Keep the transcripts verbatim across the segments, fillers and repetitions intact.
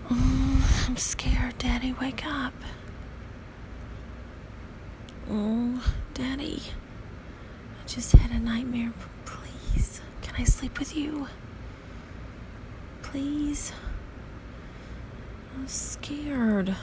Oh, I'm scared, Daddy. Wake up. Oh, Daddy. I just had a nightmare. Please, can I sleep with you? Please. I'm scared.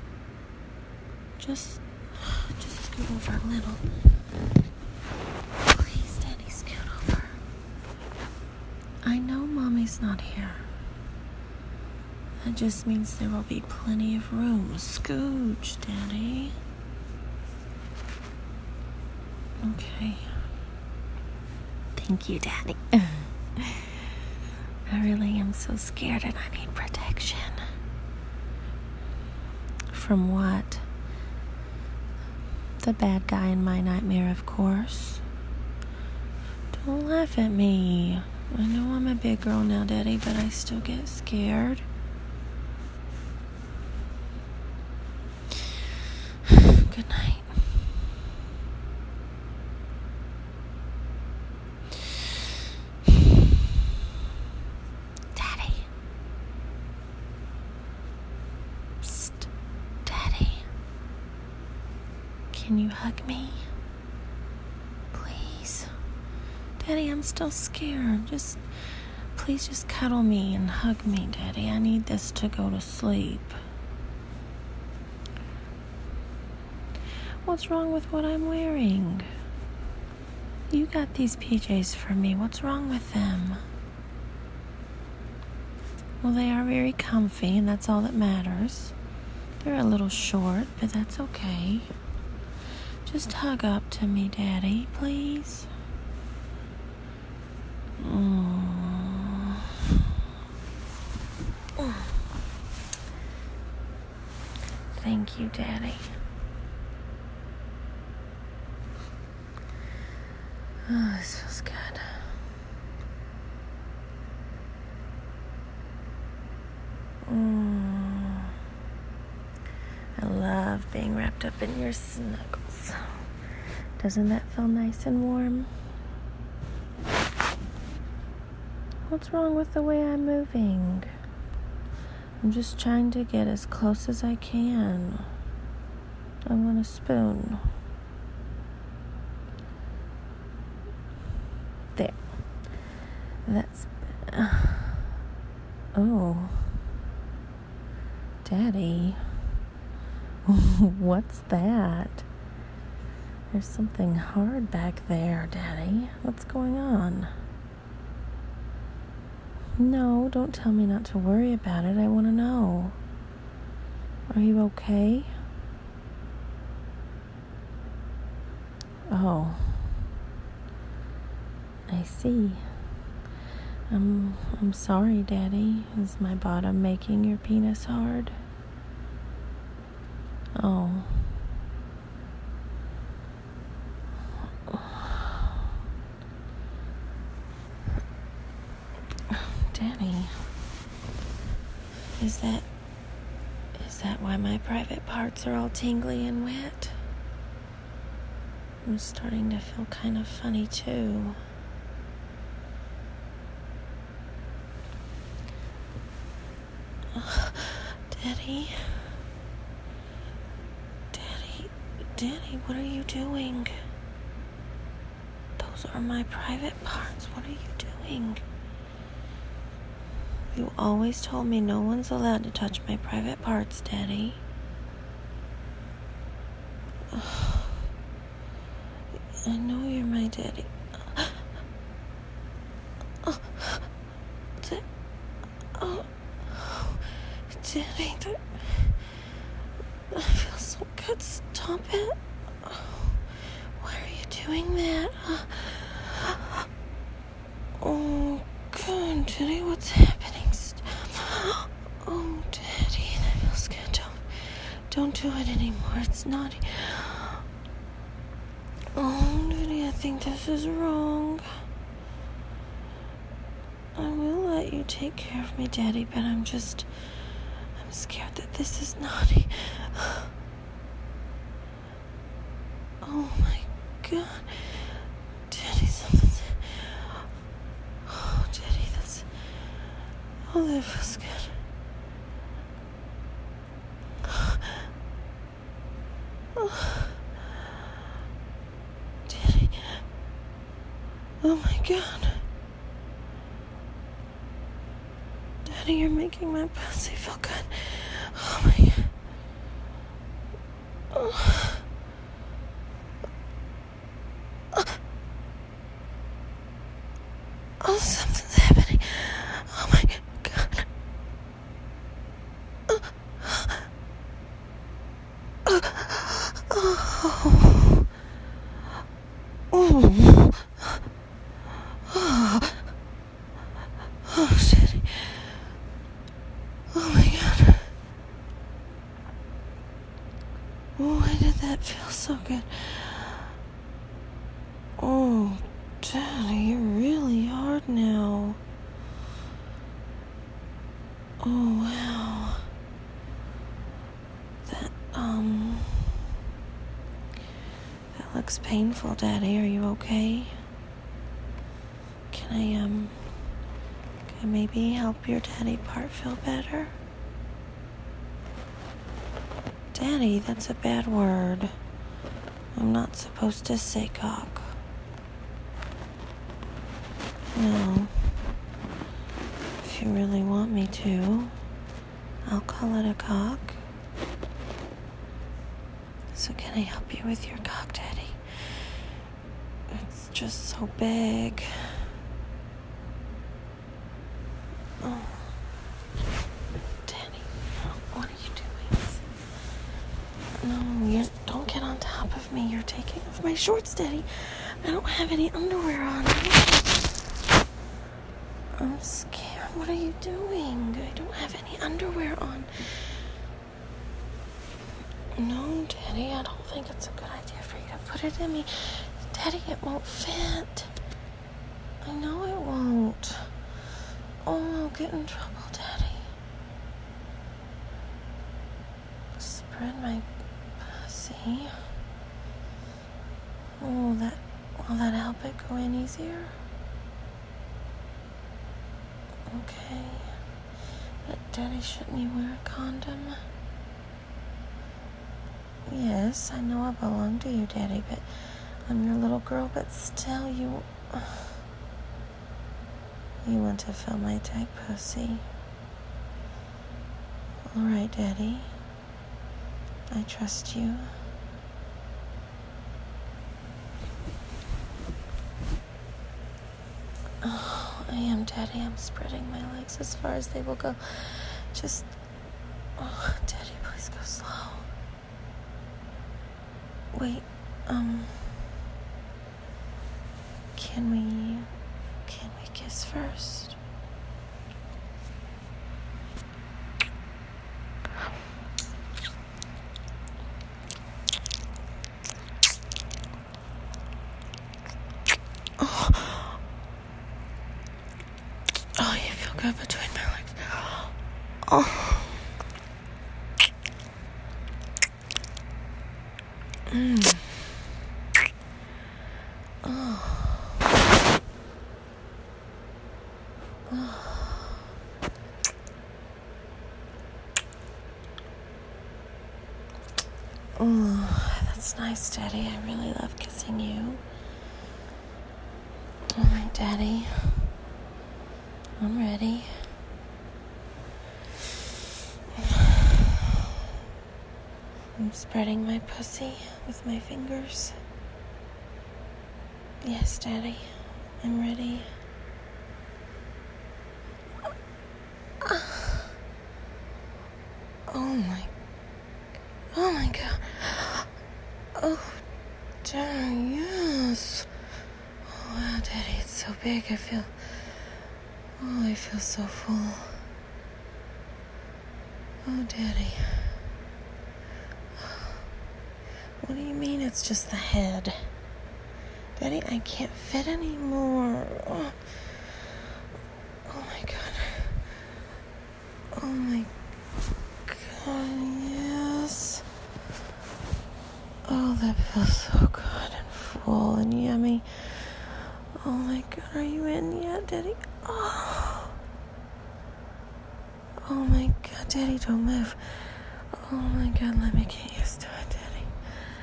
Just, just scoot over a little. Please, Daddy, scoot over. I know Mommy's not here. That just means there will be plenty of room. Scooch, Daddy. Okay. Thank you, Daddy. I really am so scared and I need protection. From what? The bad guy in my nightmare, of course. Don't laugh at me. I know I'm a big girl now, Daddy, but I still get scared. Good night. Daddy. Psst. Daddy. Can you hug me? Please. Daddy, I'm still scared. Just, please just cuddle me and hug me, Daddy. I need this to go to sleep. What's wrong with what I'm wearing? You got these P Js for me. What's wrong with them? Well, they are very comfy, and that's all that matters. They're a little short, but that's okay. Just hug up to me, Daddy, please. Oh. Thank you, Daddy. Oh, this feels good. Mm. I love being wrapped up in your snuggles. Doesn't that feel nice and warm? What's wrong with the way I'm moving? I'm just trying to get as close as I can. I want a spoon. There. That's... Uh, oh. Daddy. What's that? There's something hard back there, Daddy. What's going on? No, don't tell me not to worry about it. I want to know. Are you okay? Oh. I see. I'm, I'm sorry, Daddy. Is my bottom making your penis hard? Oh. Daddy. Is that... Is that why my private parts are all tingly and wet? I'm starting to feel kind of funny, too. Daddy? Daddy? Daddy, what are you doing? Those are my private parts. What are you doing? You always told me no one's allowed to touch my private parts, Daddy. Oh, I know you're my daddy. Oh, da- oh, Daddy, that, that feels so good. Stop it. Oh, why are you doing that? Oh, God, Daddy, what's happening? Stop. Oh, Daddy, that feels good. Don't, don't do it anymore. It's naughty. Oh, Daddy, I think this is wrong. I will let you take care of me, Daddy, but I'm just... I'm scared that this is naughty. Oh, my God. Daddy, something's... Oh, Daddy, that's... Oh, that feels good. Oh. Daddy. Oh my God. Daddy, you're making my pussy feel good. Oh my God. Oh. Oh, something's happening. Oh my God. Oh. Oh. Oh. Oh. Oh, shit. Oh my God. Why did that feel so good? Oh, Daddy, you're really hard now. Oh, wow. That, um... That looks painful, Daddy. Are you okay? Can I, um... Can I maybe help your daddy part feel better? Daddy, that's a bad word. I'm not supposed to say cock. No. If you really want me to, I'll call it a cock. So can I help you with your cock, Daddy? It's just so big. Oh. Daddy, what are you doing? No, you don't get on top of me. You're taking off my shorts, Daddy. I don't have any underwear on. I'm scared. What are you doing? I don't have any underwear on. No, Daddy, I don't think it's a good idea for you to put it in me. Daddy, it won't fit. I know it won't. Oh, I'll get in trouble, Daddy. Spread my pussy. Oh, that, will that help it go in easier? Okay. But Daddy, shouldn't you wear a condom? Yes, I know I belong to you, Daddy, but I'm your little girl, but still you... You want to feel my tight pussy. Alright, Daddy. I trust you. Oh, I am, Daddy. I'm spreading my legs as far as they will go. Just... Oh, Daddy, please go slow. Wait, um... Can we... Can we kiss first? Oh, oh, you feel good between my legs. Oh. Mm. Oh. Oh. Oh, that's nice, Daddy. I really love kissing you. All right, Daddy. I'm ready. I'm spreading my pussy with my fingers. Yes, Daddy. I'm ready. Oh my... Oh my God. Oh, Daddy, yes. Oh, wow, Daddy, it's so big. I feel... Oh, I feel so full. Oh, Daddy. What do you mean it's just the head? Daddy, I can't fit anymore. Oh, oh my God. Oh my God, yes. Oh, that feels so good and full and yummy. Oh my God, are you in yet, Daddy? Oh. Oh my God, Daddy, don't move. Oh my God, let me get used to it, Daddy.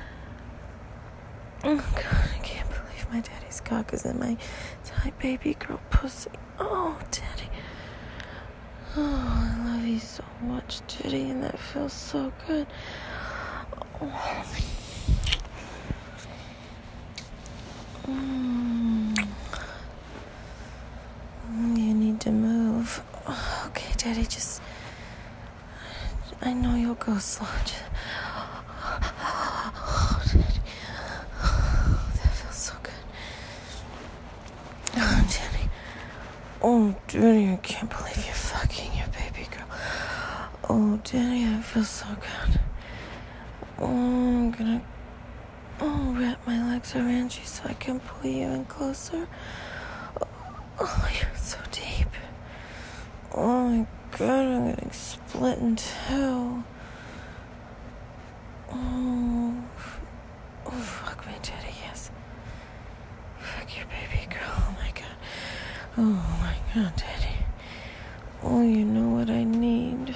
Oh, God, I can't believe my daddy's cock is in my tight baby girl pussy. Oh, daddy. Oh, I love you so much, daddy, and that feels so good. Oh. Mm. You need to move. Oh, okay, daddy, just... I know you'll go slow. Just... Oh, daddy. Oh, that feels so good. Oh, daddy. Oh, daddy, I can't believe you're fucking your baby girl. Oh, daddy, I feel so good. Oh, I'm gonna... Oh, wrap my legs around you so I can pull you in closer. Oh, you're so deep. Oh my God, I'm getting split in two. Oh, oh, fuck my daddy, yes. Fuck your baby girl, oh my God. Oh my God, daddy. Oh, you know what I need.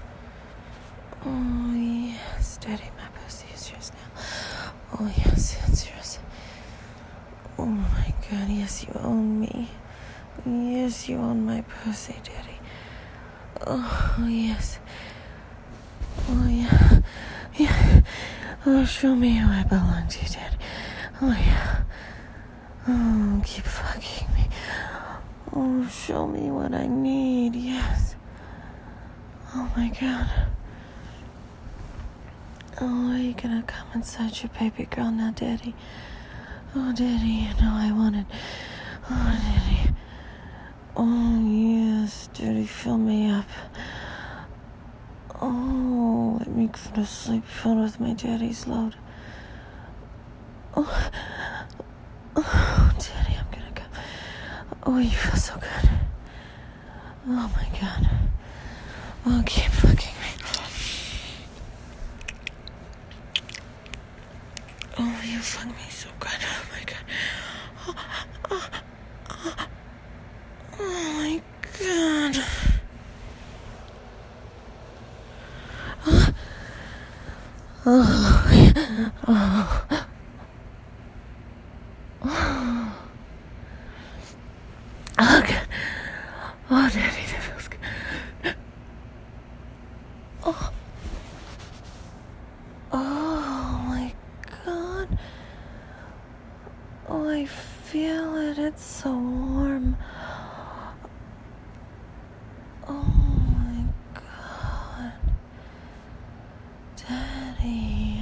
Oh, yes, daddy, my pussy is yours now. Oh, yes, it's yours. Oh my God, yes, you own me. Yes, you own my pussy, daddy. Oh, yes. Oh, yeah. Yeah. Oh, show me who I belong to, daddy. Oh, yeah. Oh, keep fucking me. Oh, show me what I need, yes. Oh, my God. Oh, are you gonna come inside your baby girl now, daddy? Oh, daddy, you know I want it. Oh, daddy. Oh, yes, daddy, fill me up. Oh, let me go to sleep filled with my daddy's load. Oh, oh, daddy, I'm gonna go. Oh, you feel so good. Oh, my God. Oh, keep fucking me. Oh, you fuck me so good. Oh, my God. Oh, oh, oh. Oh my God. Oh, oh, oh. Oh, oh, God. Oh, daddy, that feels good. Oh, oh my God. Oh, I feel it. It's so warm. Oh my God, daddy.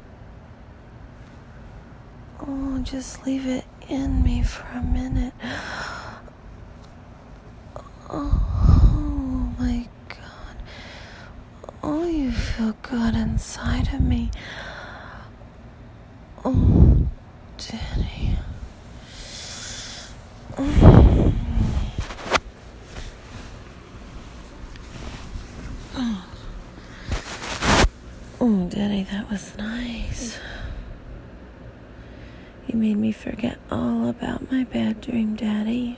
Oh, just leave it in me for a minute. Oh my God. Oh, you feel good inside of me. Oh, daddy. Oh. Oh, daddy, that was nice. You made me forget all about my bad dream, daddy.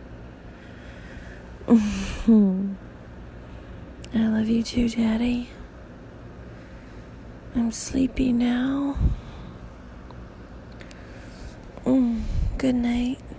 I love you too, daddy. I'm sleepy now. Mm, good night.